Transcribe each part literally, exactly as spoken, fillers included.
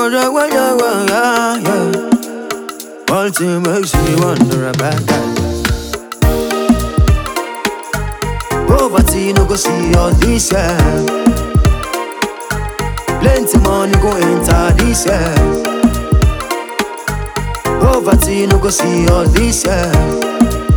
Oh, yeah, well, yeah, well, yeah, yeah. All thing makes me wonder about that. Poverty no go see all this, yeah. Plenty money go enter this, yeah. Poverty no go see all this, yeah.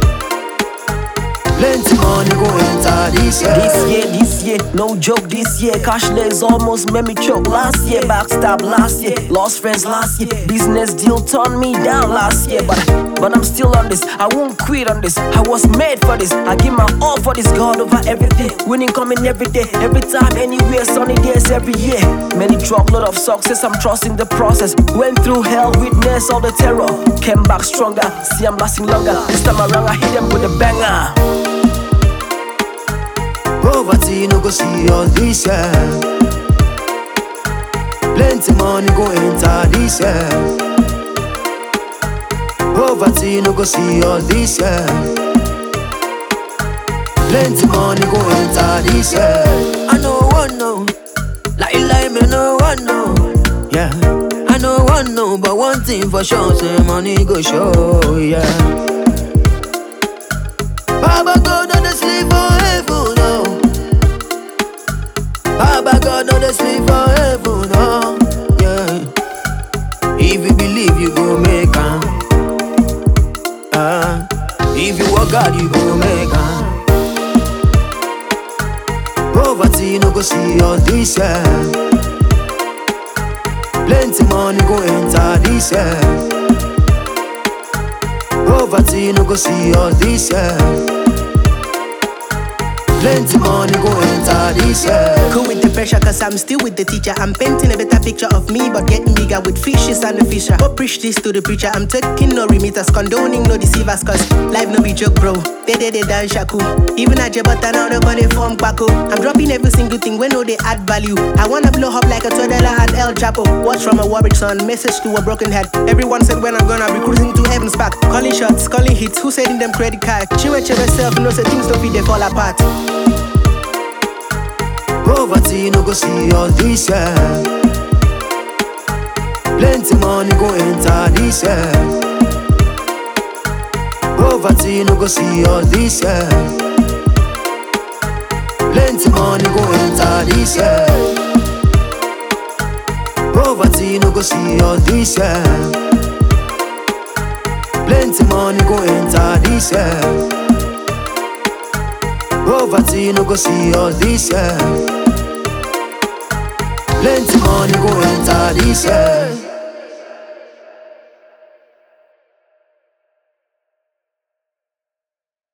Plenty money go enter this year. This year, this year, no joke this year. Cashless almost made me choke last year. Backstab last year, lost friends last year. Business deal turned me down last year. But but I'm still on this, I won't quit on this. I was made for this, I give my all for this. God over everything, winning coming every day. Every time, anywhere, sunny days every year. Many truckload of success, I'm trusting the process. Went through hell, witnessed all the terror. Came back stronger, see I'm lasting longer. This time around I hit them with a banger. Poverty no go see all this, yeah. Plenty money go enter this, yeah. Poverty no go see all this, yeah. Plenty money go enter this, yeah. I know one no, like like me no one no, yeah. I know one no, but one thing for sure, say money go show, yeah. Baba God on the sleep for heaven, no. Baba God on the sleep for heaven, no. Yeah. If you believe, you go make am. Uh, if you work hard, you go make am. Poverty no go see all this, yeah. Plenty money go enter this, yeah. Poverty no go see all this, yeah. Plenty money go enter this, yeah. Cool with the pressure cause I'm still with the teacher. I'm painting a better picture of me but getting bigger with fishes and the fisher. Go preach this to the preacher. I'm taking no remitters, condoning no deceivers cause life no be joke, bro. They they they dance shaku. Even at Jabata now they gonna form Paco. I'm dropping every single thing when no they add value. I wanna blow up like a Todella and El Chapo. Watch from a Warwick son, message to a broken head. Everyone said when I'm gonna be cruising to heaven's park. Calling shots, calling hits, who said in them credit card? Chiwe Chiwe self, no say things don't be they fall apart. Poverty no go see all this, yeah. Plenty money go enter this, yeah. Poverty no go see all this, yeah. Plenty money go enter this, yeah. Poverty no go see all this, yeah. Plenty money go enter this, yeah. Poverty no go see all this, yeah. Plenty money go enter this, yeah.